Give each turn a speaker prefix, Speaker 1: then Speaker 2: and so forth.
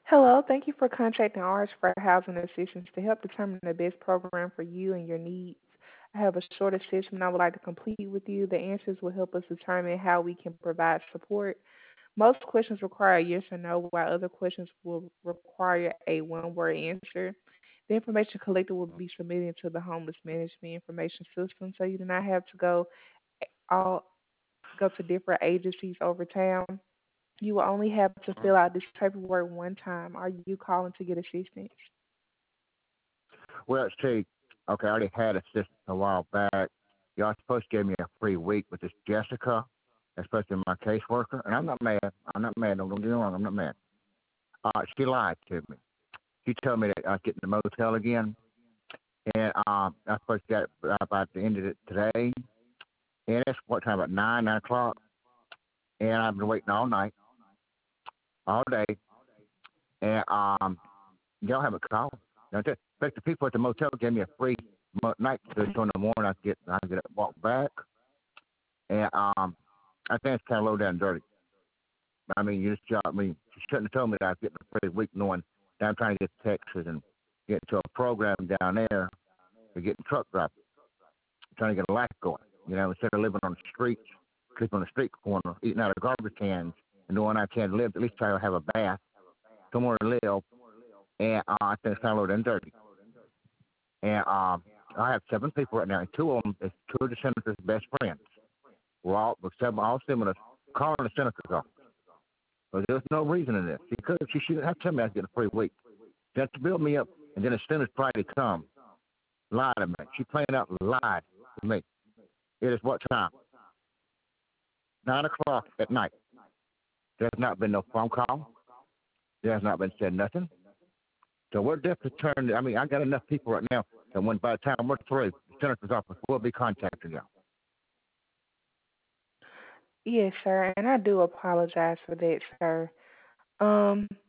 Speaker 1: Hello, thank you for contacting ours for housing assistance to help determine the best program for you and your needs. I have a short assessment I would like to complete with you. The answers will help us determine how we can provide support. Most questions require a yes or no, while other questions will require a one-word answer. The information collected will be submitted to the homeless management information system, so you do not have to all go to different agencies over town. You will only have to fill out this paperwork one time. Are you calling to get assistance?
Speaker 2: Well, see, okay, I already had a system a while back. Y'all supposed to give me a free week with this Jessica, that's supposed to be my caseworker, and I'm not mad. I'm not mad. Don't get me wrong. I'm not mad. She lied to me. She told me that I was getting the motel again, and I was supposed to get it about the end of it today. And it's what time? About 9 o'clock. And I've been waiting all night, all day, and y'all haven't called. In fact, the people at the motel gave me a free night so in the morning I get walk back, and I think it's kind of low down and dirty. I mean, you just I mean, you shouldn't have told me that I was getting a free week, knowing that I'm trying to get to Texas and get to a program down there to get truck driving, trying to get a life going. Instead of living on the streets, sleeping on the street corner, eating out of garbage cans, and knowing I can't live, at least try to have a bath, somewhere to live, and I think it's kind of low down and dirty. And I have 7 people right now, and two of them is two of the senator's best friends. All 7 of us calling the senator's office. But there's no reason in this. She shouldn't have to tell me I was getting a free week. She has to build me up, and then as soon as Friday comes, lie to me. She plain out lied to me. It is what time? 9 o'clock at night. There has not been no phone call. There has not been said nothing. So we're definitely turned. I mean, I got enough people right now that when by the time we're through, the senator's office will be contacting you.
Speaker 1: Yes, sir, and I do apologize for that, sir. Um,